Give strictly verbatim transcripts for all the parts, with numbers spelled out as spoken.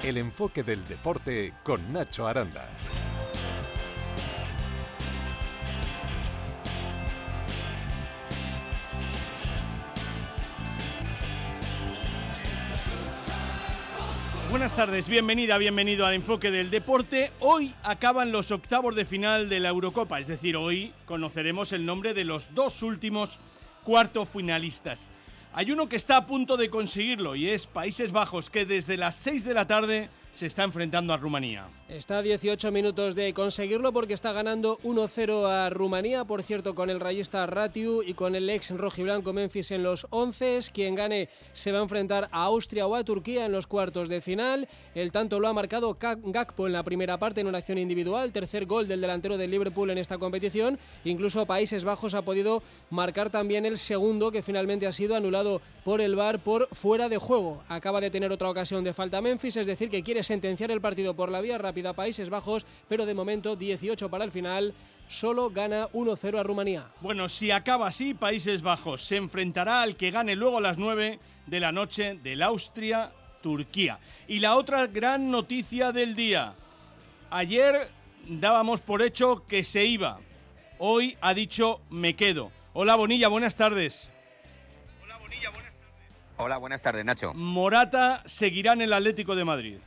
El enfoque del deporte con Nacho Aranda. Buenas tardes, bienvenida, bienvenido al enfoque del deporte. Hoy acaban los octavos de final de la Eurocopa, es decir, hoy conoceremos el nombre de los dos últimos cuartos finalistas. Hay uno que está a punto de conseguirlo y es Países Bajos, que desde las seis de la tarde se está enfrentando a Rumanía. Está a dieciocho minutos de conseguirlo porque está ganando uno cero a Rumanía, por cierto, con el rayista Ratiu y con el ex rojiblanco Memphis en los once. Quien gane se va a enfrentar a Austria o a Turquía en los cuartos de final. El tanto lo ha marcado Gakpo en la primera parte en una acción individual, tercer gol del delantero del Liverpool en esta competición. Incluso Países Bajos ha podido marcar también el segundo, que finalmente ha sido anulado por el V A R por fuera de juego. Acaba de tener otra ocasión de falta Memphis, es decir, que quiere sentenciar el partido por la vía rápida a Países Bajos, pero de momento dieciocho para el final, solo gana uno cero a Rumanía. Bueno, si acaba así, Países Bajos se enfrentará al que gane luego a las nueve de la noche del Austria-Turquía. Y la otra gran noticia del día. Ayer dábamos por hecho que se iba. Hoy ha dicho me quedo. Hola Bonilla, buenas tardes. Hola Bonilla, buenas tardes. Hola, buenas tardes, Nacho. Morata seguirá en el Atlético de Madrid.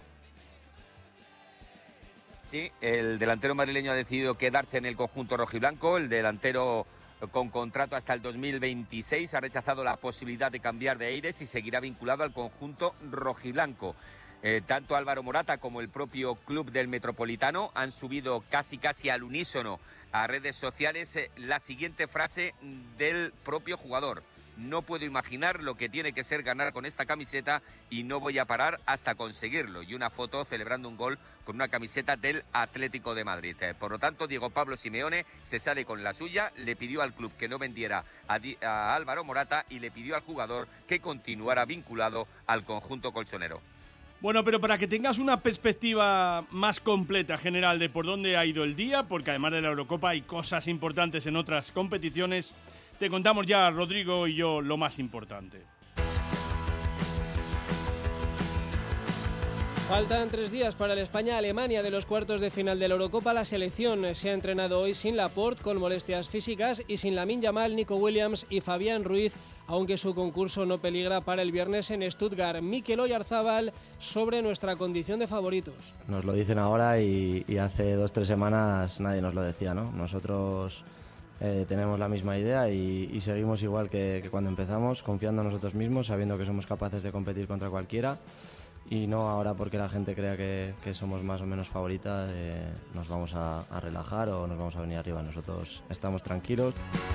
Sí, el delantero madrileño ha decidido quedarse en el conjunto rojiblanco. El delantero con contrato hasta el dos mil veintiséis ha rechazado la posibilidad de cambiar de aires y seguirá vinculado al conjunto rojiblanco. Eh, tanto Álvaro Morata como el propio club del Metropolitano han subido casi casi al unísono a redes sociales eh, la siguiente frase del propio jugador: no puedo imaginar lo que tiene que ser ganar con esta camiseta y no voy a parar hasta conseguirlo. Y una foto celebrando un gol con una camiseta del Atlético de Madrid. Por lo tanto, Diego Pablo Simeone se sale con la suya, le pidió al club que no vendiera a, Di- a Álvaro Morata y le pidió al jugador que continuara vinculado al conjunto colchonero. Bueno, pero para que tengas una perspectiva más completa general de por dónde ha ido el día, porque además de la Eurocopa hay cosas importantes en otras competiciones, te contamos ya, Rodrigo y yo, lo más importante. Faltan tres días para el España-Alemania de los cuartos de final de la Eurocopa. La selección se ha entrenado hoy sin Laporte, con molestias físicas, y sin Lamine Yamal, Nico Williams y Fabián Ruiz, aunque su concurso no peligra para el viernes en Stuttgart. Mikel Oyarzábal sobre nuestra condición de favoritos. Nos lo dicen ahora y, y hace dos o tres semanas nadie nos lo decía, ¿no? Nosotros eh, tenemos la misma idea y, y seguimos igual que, que cuando empezamos, confiando en nosotros mismos, sabiendo que somos capaces de competir contra cualquiera. Y no ahora porque la gente crea que, que somos más o menos favoritas, eh, nos vamos a, a relajar o nos vamos a venir arriba. Nosotros estamos tranquilos.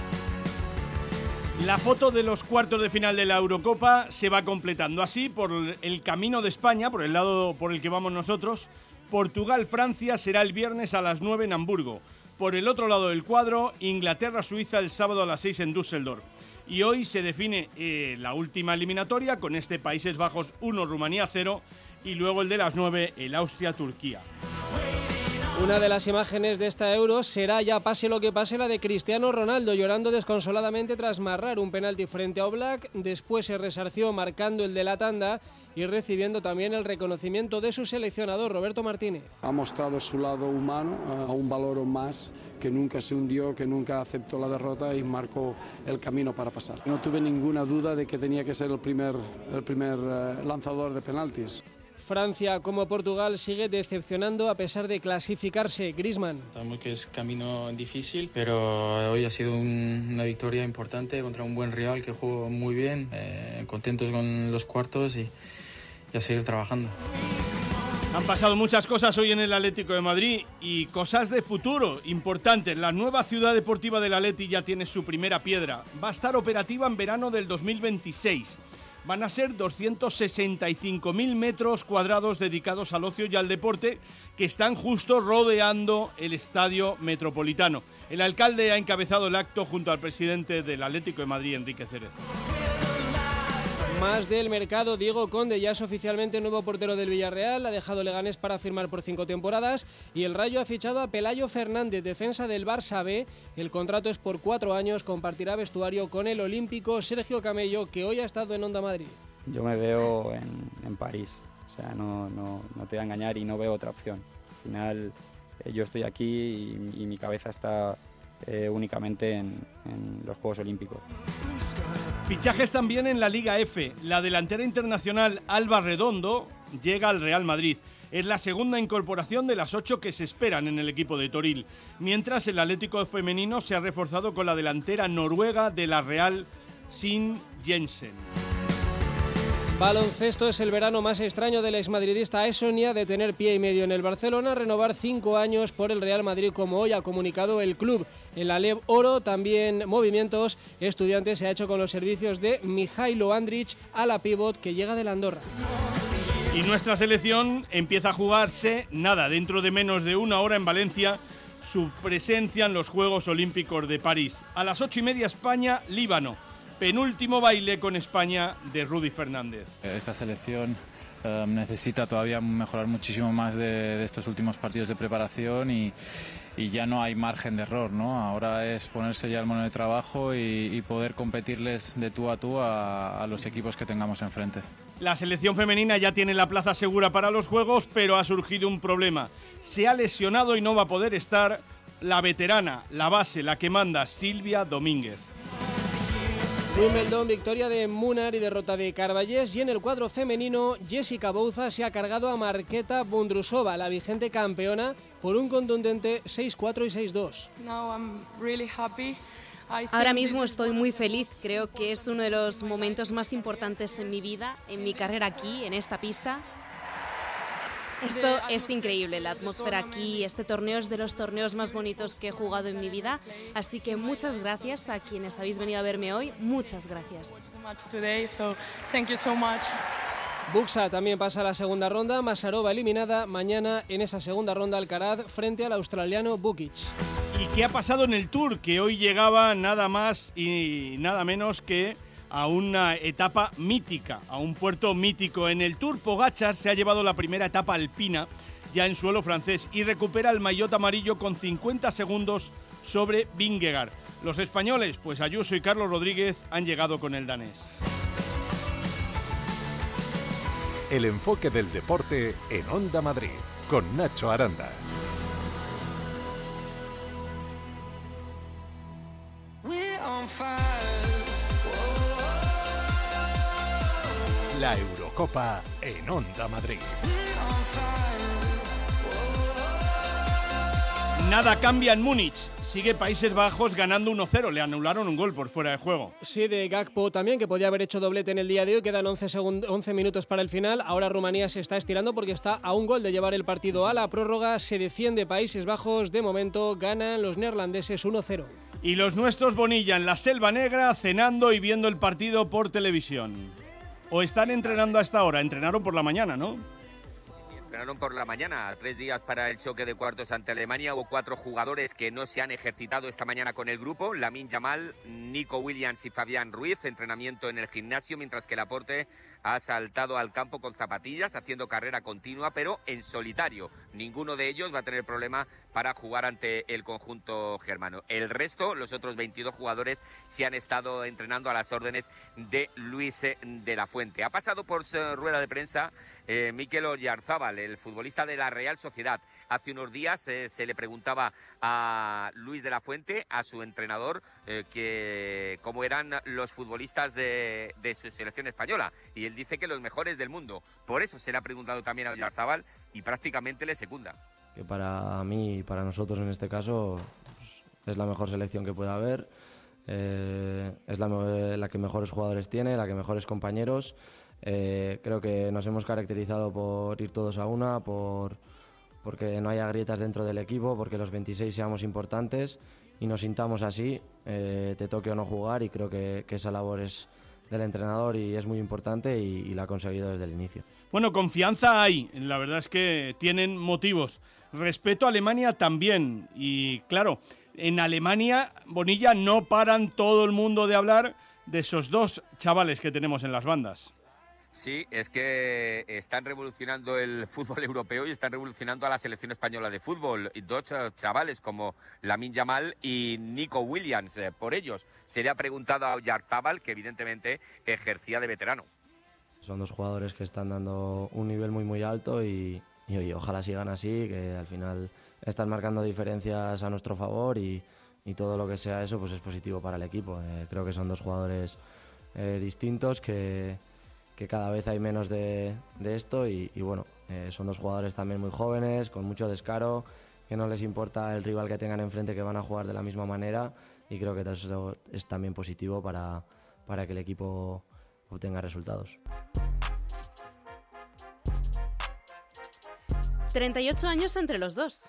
La foto de los cuartos de final de la Eurocopa se va completando así por el camino de España, por el lado por el que vamos nosotros. Portugal-Francia será el viernes a las nueve en Hamburgo. Por el otro lado del cuadro, Inglaterra-Suiza el sábado a las seis en Düsseldorf. Y hoy se define eh, la última eliminatoria con este Países Bajos uno, Rumanía cero, y luego el de las nueve, el Austria-Turquía. Una de las imágenes de esta Euro será, ya pase lo que pase, la de Cristiano Ronaldo llorando desconsoladamente tras marcar un penalti frente a Oblak. Después se resarció marcando el de la tanda y recibiendo también el reconocimiento de su seleccionador, Roberto Martínez. Ha mostrado su lado humano, aún valoró más, que nunca se hundió, que nunca aceptó la derrota y marcó el camino para pasar. No tuve ninguna duda de que tenía que ser el primer, el primer uh, lanzador de penaltis. Francia, como Portugal, sigue decepcionando a pesar de clasificarse. Griezmann. Sabemos que es camino difícil, pero hoy ha sido un, una victoria importante contra un buen rival que jugó muy bien. Eh, contentos con los cuartos y, y a seguir trabajando. Han pasado muchas cosas hoy en el Atlético de Madrid y cosas de futuro importantes. La nueva ciudad deportiva del Atleti ya tiene su primera piedra. Va a estar operativa en verano del dos mil veintiséis. Van a ser doscientos sesenta y cinco mil metros cuadrados dedicados al ocio y al deporte que están justo rodeando el Estadio Metropolitano. El alcalde ha encabezado el acto junto al presidente del Atlético de Madrid, Enrique Cerezo. Más del mercado, Diego Conde ya es oficialmente nuevo portero del Villarreal, ha dejado Leganés para firmar por cinco temporadas y el Rayo ha fichado a Pelayo Fernández, defensa del Barça B. El contrato es por cuatro años, compartirá vestuario con el olímpico Sergio Camello, que hoy ha estado en Onda Madrid. Yo me veo en, en París, O sea, no, no, no te voy a engañar y no veo otra opción. Al final eh, yo estoy aquí y, y mi cabeza está eh, únicamente en, en los Juegos Olímpicos. Fichajes también en la Liga F. La delantera internacional Alba Redondo llega al Real Madrid. Es la segunda incorporación de las ocho que se esperan en el equipo de Toril. Mientras el Atlético femenino se ha reforzado con la delantera noruega de la Real, Sin Jensen. Baloncesto es el verano más extraño del exmadridista Esonia de tener pie y medio en el Barcelona, renovar cinco años por el Real Madrid, como hoy ha comunicado el club. En la Lev Oro también movimientos. Estudiantes se ha hecho con los servicios de Mijailo Andrić a la pívot que llega de la Andorra. Y nuestra selección empieza a jugarse, nada, dentro de menos de una hora en Valencia, su presencia en los Juegos Olímpicos de París. A las ocho y media España, Líbano. Penúltimo baile con España de Rudy Fernández. Esta selección eh, necesita todavía mejorar muchísimo más de, de estos últimos partidos de preparación y, y ya no hay margen de error, ¿no? Ahora es ponerse ya el mono de trabajo y, y poder competirles de tú a tú a, a los equipos que tengamos enfrente. La selección femenina ya tiene la plaza segura para los Juegos, pero ha surgido un problema. Se ha lesionado y no va a poder estar la veterana, la base, la que manda, Silvia Domínguez. Wimbledon, victoria de Munar y derrota de Carballés. Y en el cuadro femenino, Jessica Bouza se ha cargado a Marketa Bondrousova, la vigente campeona, por un contundente seis cuatro y seis dos. Ahora mismo estoy muy feliz. Creo que es uno de los momentos más importantes en mi vida, en mi carrera aquí, en esta pista. Esto es increíble, la atmósfera aquí, este torneo es de los torneos más bonitos que he jugado en mi vida, así que muchas gracias a quienes habéis venido a verme hoy, muchas gracias. Buxa también pasa a la segunda ronda, Masarova eliminada, mañana en esa segunda ronda Alcaraz frente al australiano Bukic. ¿Y qué ha pasado en el Tour? Que hoy llegaba nada más y nada menos que a una etapa mítica, a un puerto mítico. En el Tour, Pogačar se ha llevado la primera etapa alpina ya en suelo francés y recupera el maillot amarillo con cincuenta segundos sobre Vingegaard. Los españoles, pues Ayuso y Carlos Rodríguez, han llegado con el danés. El enfoque del deporte en Onda Madrid, con Nacho Aranda. La Eurocopa en Onda Madrid. Nada cambia en Múnich. Sigue Países Bajos ganando uno cero. Le anularon un gol por fuera de juego. Sí, de Gakpo también, que podía haber hecho doblete en el día de hoy. Quedan once, segund- once minutos para el final. Ahora Rumanía se está estirando porque está a un gol de llevar el partido a la prórroga. Se defiende Países Bajos. De momento ganan los neerlandeses uno cero. Y los nuestros Bonilla en la Selva Negra cenando y viendo el partido por televisión. ¿O están entrenando a esta hora? Entrenaron por la mañana, ¿no? Entrenaron por la mañana, tres días para el choque de cuartos ante Alemania. Hubo cuatro jugadores que no se han ejercitado esta mañana con el grupo. Lamine Yamal, Nico Williams y Fabián Ruiz, entrenamiento en el gimnasio, mientras que Laporte ha saltado al campo con zapatillas, haciendo carrera continua, pero en solitario. Ninguno de ellos va a tener problema para jugar ante el conjunto germano. El resto, los otros veintidós jugadores, se han estado entrenando a las órdenes de Luis de la Fuente. Ha pasado por rueda de prensa eh, Mikel Oyarzabal, el futbolista de la Real Sociedad. Hace unos días eh, se le preguntaba a Luis de la Fuente, a su entrenador, eh, que cómo eran los futbolistas de, de su selección española. Y él dice que los mejores del mundo. Por eso se le ha preguntado también a Oyarzabal y prácticamente le secunda. Que para mí y para nosotros en este caso pues, es la mejor selección que puede haber, eh, es la, la que mejores jugadores tiene, la que mejores compañeros. Eh, creo que nos hemos caracterizado por ir todos a una, por porque no haya grietas dentro del equipo, porque los veintiséis seamos importantes y nos sintamos así, eh, te toque o no jugar, y creo que, que esa labor es del entrenador y es muy importante y, y la ha conseguido desde el inicio. Bueno, confianza hay, la verdad es que tienen motivos. Respeto a Alemania también, y claro, en Alemania, Bonilla, no paran todo el mundo de hablar de esos dos chavales que tenemos en las bandas. Sí, es que están revolucionando el fútbol europeo y están revolucionando a la selección española de fútbol. Y dos chavales como Lamine Yamal y Nico Williams. Eh, por ellos se le ha preguntado a Oyarzabal, que evidentemente ejercía de veterano. Son dos jugadores que están dando un nivel muy muy alto y, y oye, ojalá sigan así, que al final están marcando diferencias a nuestro favor y, y todo lo que sea eso pues es positivo para el equipo. Eh, creo que son dos jugadores eh, distintos, que, que cada vez hay menos de, de esto y, y bueno, eh, son dos jugadores también muy jóvenes, con mucho descaro, que no les importa el rival que tengan enfrente, que van a jugar de la misma manera y creo que eso es también positivo para, para que el equipo obtenga resultados. treinta y ocho años entre los dos.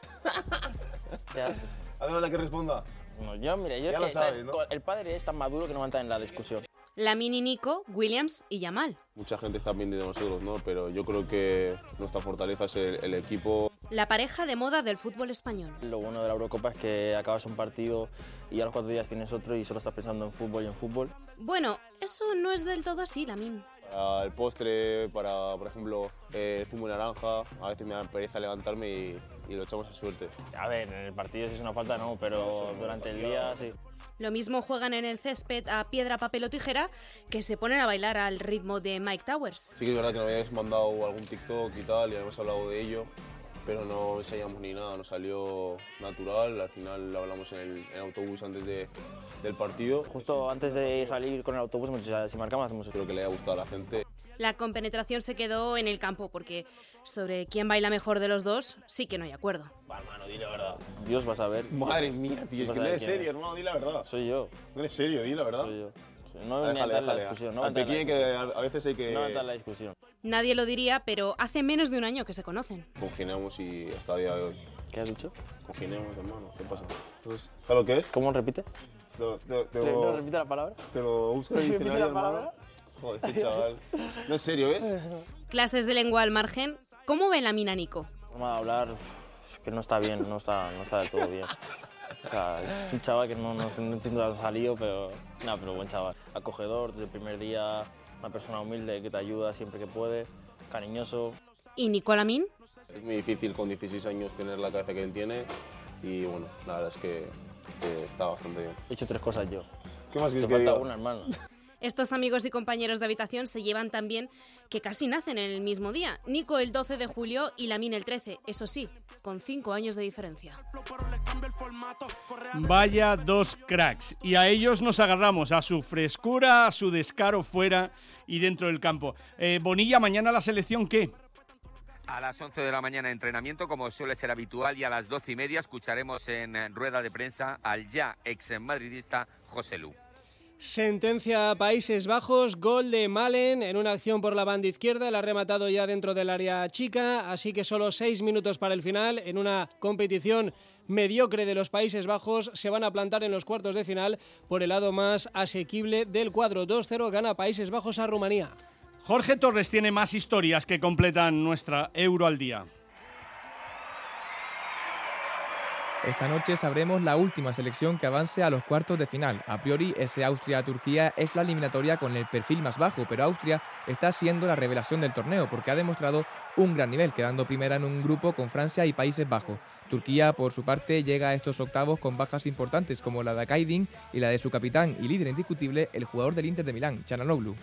¿Hace falta que responda? No, yo, mira, yo ya es lo que, sabes, ¿sabes? ¿no? El padre es tan maduro que no va a entrar en la discusión. Lamine y Nico, Williams y Yamal. Mucha gente está pendiente de nosotros, ¿no? Pero yo creo que nuestra fortaleza es el, el equipo. La pareja de moda del fútbol español. Lo bueno de la Eurocopa es que acabas un partido y a los cuatro días tienes otro y solo estás pensando en fútbol y en fútbol. Bueno, eso no es del todo así, Lamine. Para el postre, para, por ejemplo, eh, el zumo de naranja, a veces me da pereza levantarme y, y lo echamos a suertes. A ver, en el partido si es una falta no, pero durante el día sí. Lo mismo juegan en el césped a piedra, papel o tijera, que se ponen a bailar al ritmo de Mike Towers. Sí que es verdad que nos habéis mandado algún TikTok y tal, y habíamos hablado de ello, pero no ensayamos ni nada, nos salió natural. Al final hablamos en el, en el autobús antes de, del partido. Justo antes de salir con el autobús, si marcamos, hacemos eso. Creo que le haya gustado a la gente. La compenetración se quedó en el campo, porque sobre quién baila mejor de los dos sí que no hay acuerdo. Va, hermano, di la verdad. Dios vas a ver. Madre mía, tío, es que no eres serio, hermano, di la verdad. Soy yo. No eres serio, di la verdad. Soy yo. No voy a entrar en la discusión. No Ante quién que a veces hay que... No entrar en la discusión. Nadie lo diría, pero hace menos de un año que se conocen. Congeniamos y hasta el día de hoy. ¿Qué has dicho? Congeniamos, hermano. ¿Qué pasa? Entonces, ¿sabes lo que es? ¿Cómo repite? Te lo, te, te ¿No lo, repite la palabra? Te lo busco en el ¿Repite diccionario, la palabra? hermano. Joder, este chaval. No es serio, ¿ves? Clases de lengua al margen. ¿Cómo ve Lamine a Nico? La forma de hablar es que no está bien, no está, no está del todo bien. O sea, es un chaval que no, no, no entiendo dónde ha salido, pero nada, pero buen chaval. Acogedor desde el primer día, una persona humilde que te ayuda siempre que puede, cariñoso. ¿Y Nico Lamine? Es muy difícil con dieciséis años tener la cabeza que él tiene y bueno, la verdad es que, que está bastante bien. He hecho tres cosas yo. ¿Qué más quieres Te que falta diga? una, hermano. Estos amigos y compañeros de habitación se llevan tan bien que casi nacen en el mismo día. Nico el doce de julio y Lamine el trece, eso sí, con cinco años de diferencia. Vaya dos cracks. Y a ellos nos agarramos, a su frescura, a su descaro fuera y dentro del campo. Eh, Bonilla, mañana la selección, ¿qué? A las once de la mañana entrenamiento, como suele ser habitual, y a las doce y media escucharemos en rueda de prensa al ya ex madridista José Lu. Sentencia a Países Bajos, gol de Malen en una acción por la banda izquierda, el ha rematado ya dentro del área chica, así que solo seis minutos para el final. En una competición mediocre de los Países Bajos se van a plantar en los cuartos de final por el lado más asequible del cuadro. dos cero gana Países Bajos a Rumanía. Jorge Torres tiene más historias que completan nuestra Euro al día. Esta noche sabremos la última selección que avance a los cuartos de final. A priori, ese Austria-Turquía es la eliminatoria con el perfil más bajo, pero Austria está siendo la revelación del torneo porque ha demostrado un gran nivel, quedando primera en un grupo con Francia y Países Bajos. Turquía, por su parte, llega a estos octavos con bajas importantes como la de Akaydin y la de su capitán y líder indiscutible, el jugador del Inter de Milán, Çalhanoğlu.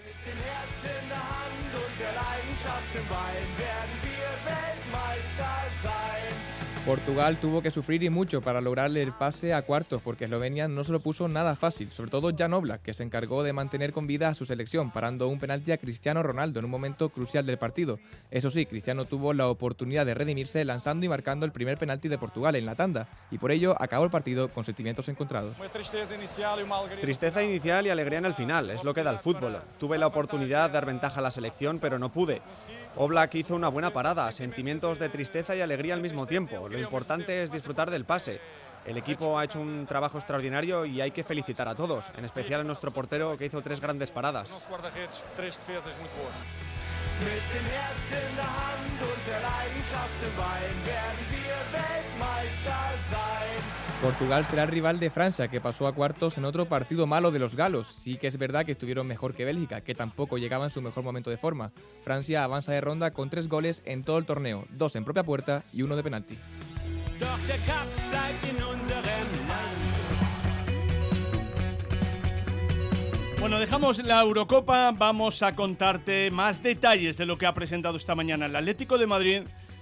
Portugal tuvo que sufrir y mucho para lograrle el pase a cuartos porque Eslovenia no se lo puso nada fácil, sobre todo Jan Oblak, que se encargó de mantener con vida a su selección, parando un penalti a Cristiano Ronaldo en un momento crucial del partido. Eso sí, Cristiano tuvo la oportunidad de redimirse lanzando y marcando el primer penalti de Portugal en la tanda, y por ello acabó el partido con sentimientos encontrados. Tristeza inicial y alegría en el final, es lo que da el fútbol. Tuve la oportunidad de dar ventaja a la selección, pero no pude. Oblak hizo una buena parada, sentimientos de tristeza y alegría al mismo tiempo. Lo importante es disfrutar del pase. El equipo ha hecho un trabajo extraordinario y hay que felicitar a todos, en especial a nuestro portero que hizo tres grandes paradas. Portugal será el rival de Francia, que pasó a cuartos en otro partido malo de los galos. Sí que es verdad que estuvieron mejor que Bélgica, que tampoco llegaba en su mejor momento de forma. Francia avanza de ronda con tres goles en todo el torneo, dos en propia puerta y uno de penalti. Bueno, dejamos la Eurocopa, vamos a contarte más detalles de lo que ha presentado esta mañana el Atlético de Madrid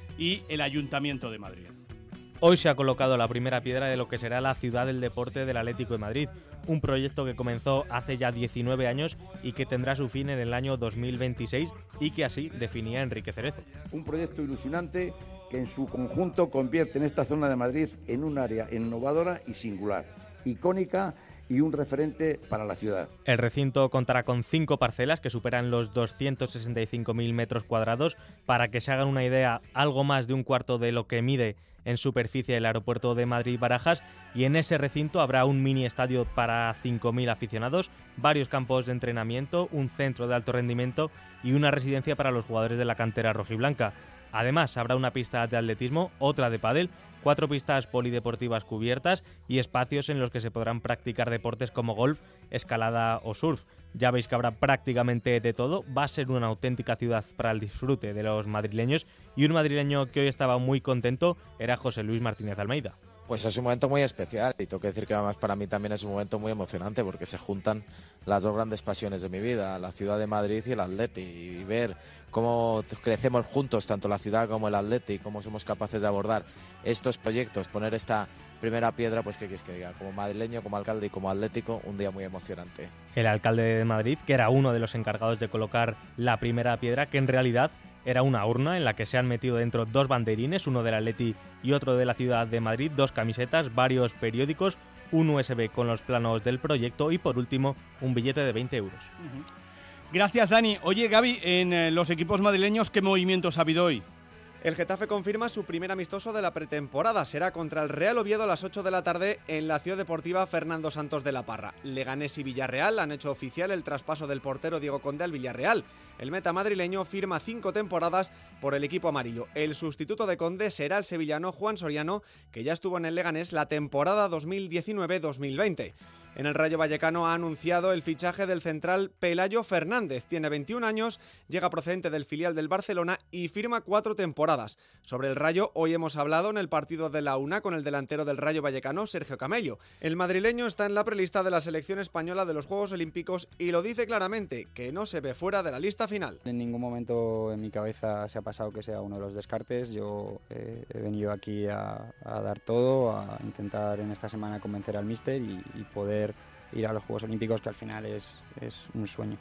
y el Ayuntamiento de Madrid. Hoy se ha colocado la primera piedra de lo que será la Ciudad del Deporte del Atlético de Madrid, un proyecto que comenzó hace ya diecinueve años y que tendrá su fin en el año dos mil veintiséis y que así definía Enrique Cerezo. Un proyecto ilusionante que en su conjunto convierte en esta zona de Madrid en un área innovadora y singular, icónica y un referente para la ciudad. El recinto contará con cinco parcelas que superan los doscientos sesenta y cinco mil metros cuadrados. Para que se hagan una idea, algo más de un cuarto de lo que mide en superficie el aeropuerto de Madrid-Barajas, y en ese recinto habrá un mini estadio para cinco mil aficionados, varios campos de entrenamiento, un centro de alto rendimiento y una residencia para los jugadores de la cantera rojiblanca. Además, habrá una pista de atletismo, otra de pádel, cuatro pistas polideportivas cubiertas y espacios en los que se podrán practicar deportes como golf, escalada o surf. Ya veis que habrá prácticamente de todo. Va a ser una auténtica ciudad para el disfrute de los madrileños, y un madrileño que hoy estaba muy contento era José Luis Martínez Almeida. Pues es un momento muy especial y tengo que decir que además para mí también es un momento muy emocionante porque se juntan las dos grandes pasiones de mi vida, la ciudad de Madrid y el Atleti, y ver cómo crecemos juntos, tanto la ciudad como el Atleti, cómo somos capaces de abordar estos proyectos, poner esta primera piedra, pues qué quieres que diga, como madrileño, como alcalde y como atlético, un día muy emocionante. El alcalde de Madrid, que era uno de los encargados de colocar la primera piedra, que en realidad era una urna en la que se han metido dentro dos banderines, uno del Atleti y otro de la ciudad de Madrid, dos camisetas, varios periódicos, un U S B con los planos del proyecto y por último un billete de veinte euros. Uh-huh. Gracias, Dani. Oye, Gaby, en eh, los equipos madrileños, ¿qué movimientos ha habido hoy? El Getafe confirma su primer amistoso de la pretemporada. Será contra el Real Oviedo a las ocho de la tarde en la Ciudad Deportiva Fernando Santos de la Parra. Leganés y Villarreal han hecho oficial el traspaso del portero Diego Conde al Villarreal. El meta madrileño firma cinco temporadas por el equipo amarillo. El sustituto de Conde será el sevillano Juan Soriano, que ya estuvo en el Leganés la temporada dos mil diecinueve dos mil veinte. En el Rayo Vallecano ha anunciado el fichaje del central Pelayo Fernández. Tiene veintiún años, llega procedente del filial del Barcelona y firma cuatro temporadas. Sobre el Rayo, hoy hemos hablado en el partido de la UNA con el delantero del Rayo Vallecano, Sergio Camello. El madrileño está en la prelista de la selección española de los Juegos Olímpicos y lo dice claramente, que no se ve fuera de la lista final. En ningún momento en mi cabeza se ha pasado que sea uno de los descartes. Yo eh, he venido aquí a, a dar todo, a intentar en esta semana convencer al míster y, y poder ir a los Juegos Olímpicos, que al final es, es un sueño.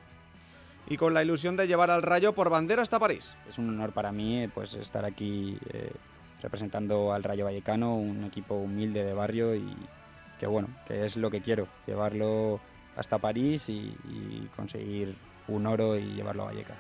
Y con la ilusión de llevar al Rayo por bandera hasta París. Es un honor para mí pues estar aquí eh, representando al Rayo Vallecano, un equipo humilde de barrio, y que bueno, que es lo que quiero, llevarlo hasta París y, y conseguir un oro y llevarlo a Vallecas.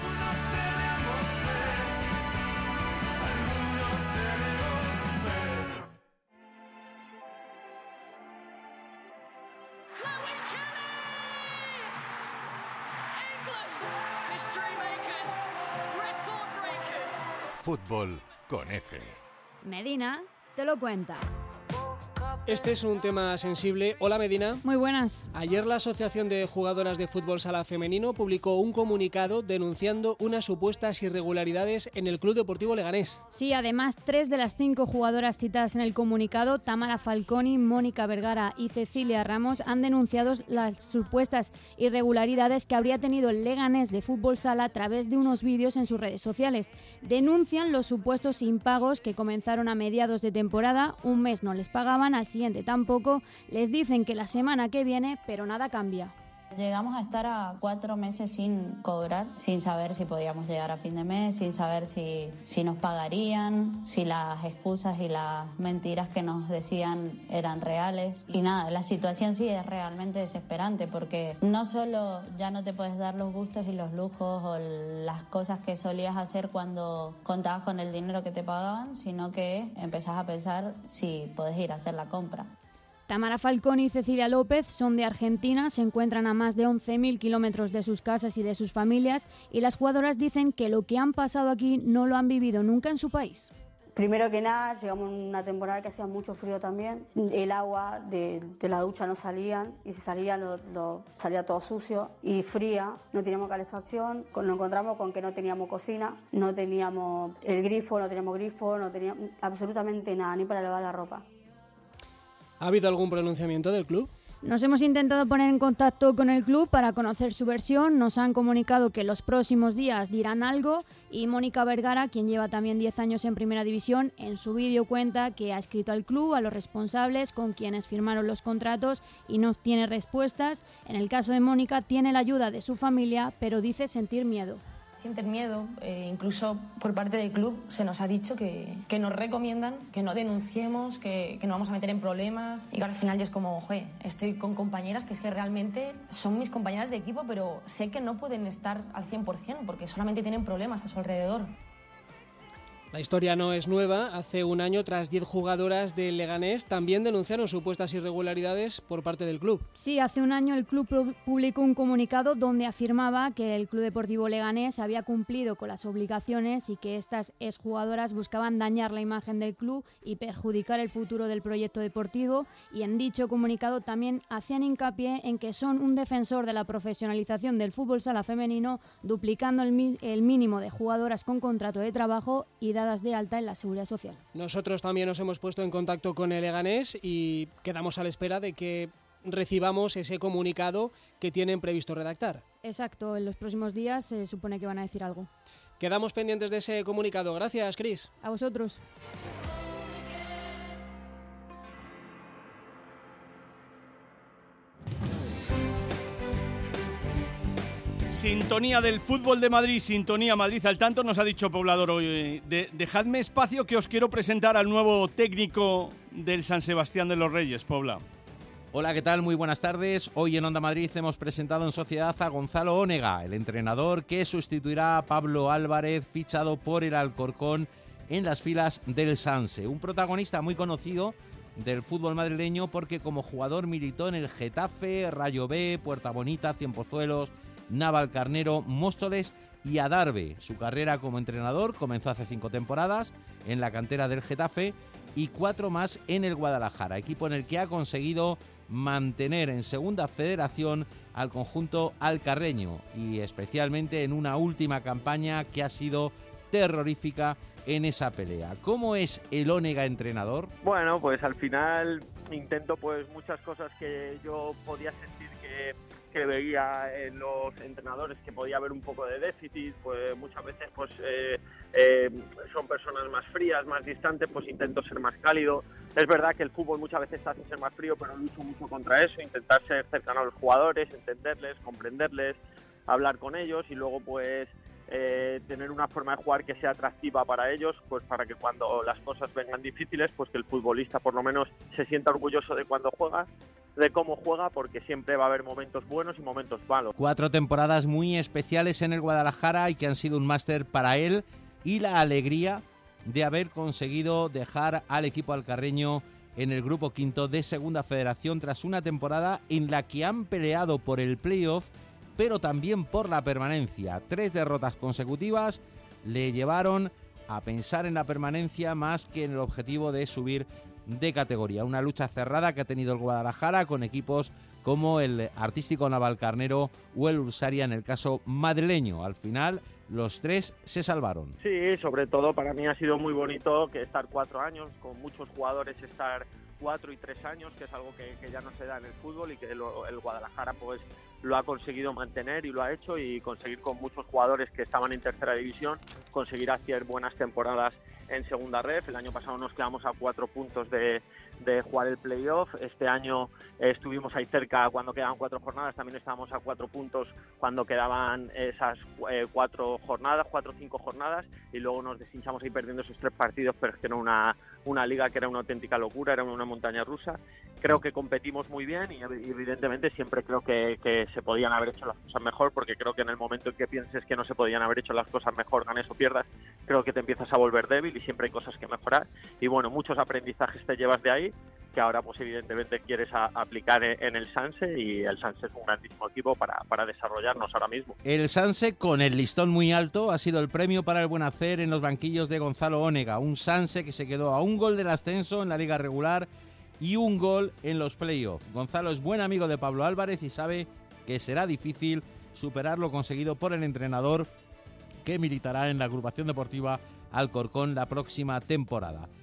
Fútbol con F. Medina te lo cuenta. Este es un tema sensible. Hola, Medina. Muy buenas. Ayer la Asociación de Jugadoras de Fútbol Sala Femenino publicó un comunicado denunciando unas supuestas irregularidades en el Club Deportivo Leganés. Sí, además, tres de las cinco jugadoras citadas en el comunicado, Tamara Falconi, Mónica Vergara y Cecilia Ramos, han denunciado las supuestas irregularidades que habría tenido el Leganés de Fútbol Sala a través de unos vídeos en sus redes sociales. Denuncian los supuestos impagos que comenzaron a mediados de temporada, un mes no les pagaban, al siguiente tampoco, les dicen que la semana que viene, pero nada cambia. Llegamos a estar a cuatro meses sin cobrar, sin saber si podíamos llegar a fin de mes, sin saber si, si nos pagarían, si las excusas y las mentiras que nos decían eran reales. Y nada, la situación sí es realmente desesperante, porque no solo ya no te puedes dar los gustos y los lujos o las cosas que solías hacer cuando contabas con el dinero que te pagaban, sino que empezás a pensar si podés ir a hacer la compra. Tamara Falconi y Cecilia López son de Argentina, se encuentran a más de once mil kilómetros de sus casas y de sus familias, y las jugadoras dicen que lo que han pasado aquí no lo han vivido nunca en su país. Primero que nada, llegamos a una temporada que hacía mucho frío también. El agua de, de la ducha no salían, y si salía lo, lo, salía todo sucio y fría. No teníamos calefacción, nos encontramos con que no teníamos cocina, no teníamos el grifo, no teníamos grifo, no teníamos absolutamente nada, ni para lavar la ropa. ¿Ha habido algún pronunciamiento del club? Nos hemos intentado poner en contacto con el club para conocer su versión. Nos han comunicado que los próximos días dirán algo y Mónica Vergara, quien lleva también diez años en Primera División, en su vídeo cuenta que ha escrito al club, a los responsables con quienes firmaron los contratos y no tiene respuestas. En el caso de Mónica tiene la ayuda de su familia, pero dice sentir miedo. Sienten miedo, eh, incluso por parte del club se nos ha dicho que, que nos recomiendan que no denunciemos, que, que no vamos a meter en problemas y que al final yo es como, joder, estoy con compañeras que es que realmente son mis compañeras de equipo, pero sé que no pueden estar al cien por ciento porque solamente tienen problemas a su alrededor. La historia no es nueva. Hace un año, tras diez jugadoras del Leganés, también denunciaron supuestas irregularidades por parte del club. Sí, hace un año el club publicó un comunicado donde afirmaba que el Club Deportivo Leganés había cumplido con las obligaciones y que estas exjugadoras buscaban dañar la imagen del club y perjudicar el futuro del proyecto deportivo. Y en dicho comunicado también hacían hincapié en que son un defensor de la profesionalización del fútbol sala femenino, duplicando el, mi- el mínimo de jugadoras con contrato de trabajo y dadas de alta en la Seguridad Social. Nosotros también nos hemos puesto en contacto con el Leganés y quedamos a la espera de que recibamos ese comunicado que tienen previsto redactar. Exacto, en los próximos días se supone que van a decir algo. Quedamos pendientes de ese comunicado. Gracias, Cris. A vosotros. Sintonía del fútbol de Madrid, sintonía Madrid al tanto, nos ha dicho Poblador hoy. De, dejadme espacio que os quiero presentar al nuevo técnico del San Sebastián de los Reyes, Pobla. Hola, ¿qué tal? Muy buenas tardes. Hoy en Onda Madrid hemos presentado en sociedad a Gonzalo Onega, el entrenador que sustituirá a Pablo Álvarez, fichado por el Alcorcón en las filas del Sanse. Un protagonista muy conocido del fútbol madrileño porque como jugador militó en el Getafe, Rayo B, Puerta Bonita, Cienpozuelos, Navalcarnero, Móstoles y Adarve. Su carrera como entrenador comenzó hace cinco temporadas en la cantera del Getafe y cuatro más en el Guadalajara, equipo en el que ha conseguido mantener en segunda federación al conjunto alcarreño y especialmente en una última campaña que ha sido terrorífica en esa pelea. ¿Cómo es el Onega entrenador? Bueno, pues al final intento pues muchas cosas que yo podía sentir que que veía en los entrenadores que podía haber un poco de déficit, pues muchas veces pues eh, eh, son personas más frías, más distantes, pues intento ser más cálido. Es verdad que el fútbol muchas veces te hace ser más frío, pero lucho mucho contra eso, intentar ser cercano a los jugadores, entenderles, comprenderles, hablar con ellos y luego pues eh, tener una forma de jugar que sea atractiva para ellos, pues para que cuando las cosas vengan difíciles, pues que el futbolista por lo menos se sienta orgulloso de cuando juega, de cómo juega, porque siempre va a haber momentos buenos y momentos malos. Cuatro temporadas muy especiales en el Guadalajara y que han sido un máster para él y la alegría de haber conseguido dejar al equipo alcarreño en el grupo quinto de Segunda Federación tras una temporada en la que han peleado por el playoff, pero también por la permanencia. Tres derrotas consecutivas le llevaron a pensar en la permanencia más que en el objetivo de subir de categoría. Una lucha cerrada que ha tenido el Guadalajara con equipos como el Artístico Navalcarnero o el Ursaria en el caso madrileño. Al final los tres se salvaron. Sí, sobre todo para mí ha sido muy bonito que estar cuatro años, con muchos jugadores estar cuatro y tres años, que es algo que, que ya no se da en el fútbol y que lo, el Guadalajara pues lo ha conseguido mantener y lo ha hecho, y conseguir con muchos jugadores que estaban en tercera división, conseguir hacer buenas temporadas en segunda ref. El año pasado nos quedamos a cuatro puntos de, de jugar el playoff. Este año eh, estuvimos ahí cerca cuando quedaban cuatro jornadas, también estábamos a cuatro puntos cuando quedaban esas eh, cuatro jornadas, cuatro o cinco jornadas, y luego nos deshinchamos ahí perdiendo esos tres partidos, pero es que era una, una liga que era una auténtica locura, era una montaña rusa. Creo que competimos muy bien y evidentemente siempre creo que, que se podían haber hecho las cosas mejor, porque creo que en el momento en que pienses que no se podían haber hecho las cosas mejor, ganes o pierdas, creo que te empiezas a volver débil y siempre hay cosas que mejorar. Y bueno, muchos aprendizajes te llevas de ahí, que ahora pues evidentemente quieres a, aplicar en el Sanse, y el Sanse es un grandísimo equipo para, para desarrollarnos ahora mismo. El Sanse con el listón muy alto ha sido el premio para el buen hacer en los banquillos de Gonzalo Onega, un Sanse que se quedó a un gol del ascenso en la liga regular y un gol en los playoffs. Gonzalo es buen amigo de Pablo Álvarez y sabe que será difícil superar lo conseguido por el entrenador que militará en la agrupación deportiva Alcorcón la próxima temporada.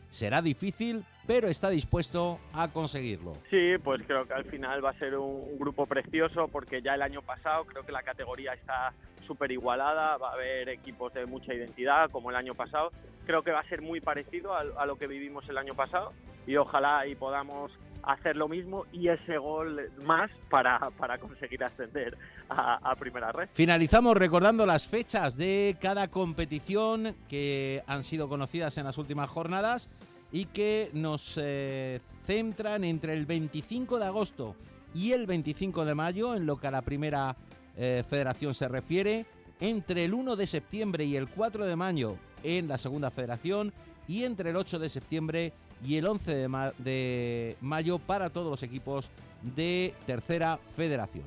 Será difícil, pero está dispuesto a conseguirlo. Sí, pues creo que al final va a ser un, un grupo precioso, porque ya el año pasado creo que la categoría está súper igualada, va a haber equipos de mucha identidad como el año pasado. Creo que va a ser muy parecido a, a lo que vivimos el año pasado y ojalá y podamos hacer lo mismo y ese gol más para, para conseguir ascender a, a Primera Red. Finalizamos recordando las fechas de cada competición que han sido conocidas en las últimas jornadas y que nos eh, centran entre el veinticinco de agosto y el veinticinco de mayo en lo que a la Primera eh, Federación se refiere, entre el uno de septiembre y el cuatro de mayo en la Segunda Federación y entre el ocho de septiembre y el once de, ma- de mayo para todos los equipos de Tercera Federación.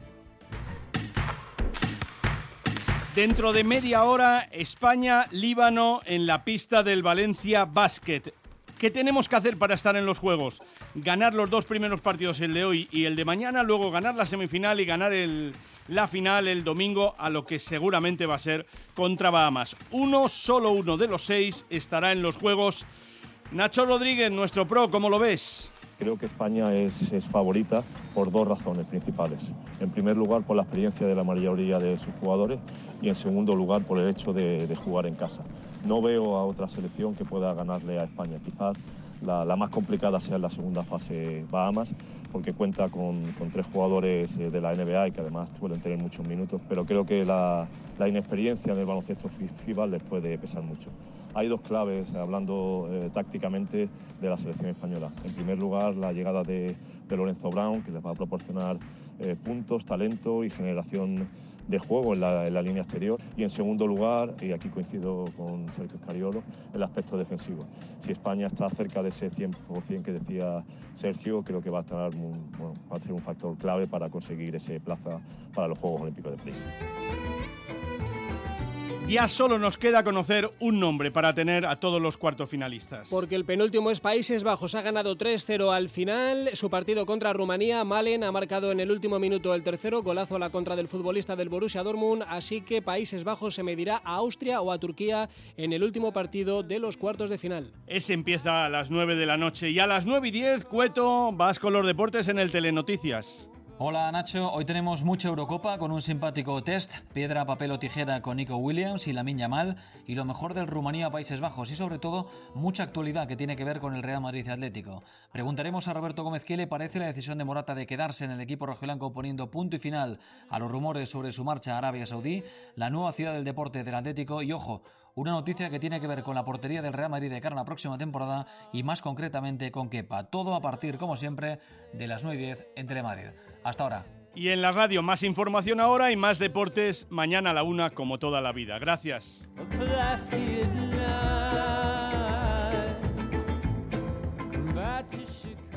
Dentro de media hora, España-Líbano en la pista del Valencia Basket. ¿Qué tenemos que hacer para estar en los Juegos? Ganar los dos primeros partidos, el de hoy y el de mañana, luego ganar la semifinal y ganar el, la final el domingo, a lo que seguramente va a ser contra Bahamas. Uno, solo uno de los seis estará en los Juegos. Nacho Rodríguez, nuestro pro, ¿cómo lo ves? Creo que España es, es favorita por dos razones principales. En primer lugar, por la experiencia de la mayoría de sus jugadores y en segundo lugar, por el hecho de, de jugar en casa. No veo a otra selección que pueda ganarle a España. Quizás la, la más complicada sea en la segunda fase Bahamas, porque cuenta con, con tres jugadores de la N B A y que además suelen tener muchos minutos, pero creo que la, la inexperiencia en el baloncesto FIBA les puede pesar mucho. Hay dos claves, hablando eh, tácticamente, de la selección española. En primer lugar, la llegada de, de Lorenzo Brown, que les va a proporcionar eh, puntos, talento y generación de juego en la, en la línea exterior. Y en segundo lugar, y aquí coincido con Sergio Scariolo, el aspecto defensivo. Si España está cerca de ese cien por ciento que decía Sergio, creo que va a, estar un, bueno, va a ser un factor clave para conseguir ese plaza para los Juegos Olímpicos de París. Ya solo nos queda conocer un nombre para tener a todos los cuartos finalistas. Porque el penúltimo es Países Bajos, ha ganado tres cero al final. Su partido contra Rumanía, Malen ha marcado en el último minuto el tercero, golazo a la contra del futbolista del Borussia Dortmund, así que Países Bajos se medirá a Austria o a Turquía en el último partido de los cuartos de final. Ese empieza a las nueve de la noche y a las nueve y diez, Cueto, vas con los deportes en el Telenoticias. Hola Nacho, hoy tenemos mucha Eurocopa con un simpático test, piedra, papel o tijera con Nico Williams y Lamine Yamal y lo mejor del Rumanía-Países Bajos y sobre todo mucha actualidad que tiene que ver con el Real Madrid Atlético. Preguntaremos a Roberto Gómez qué le parece la decisión de Morata de quedarse en el equipo rojiblanco poniendo punto y final a los rumores sobre su marcha a Arabia Saudí, la nueva ciudad del deporte del Atlético y ojo, una noticia que tiene que ver con la portería del Real Madrid de cara a la próxima temporada y más concretamente con Kepa. Todo a partir, como siempre, de las nueve y diez en Telemadrid. Hasta ahora. Y en la radio más información ahora y más deportes mañana a la una como toda la vida. Gracias. Chicago.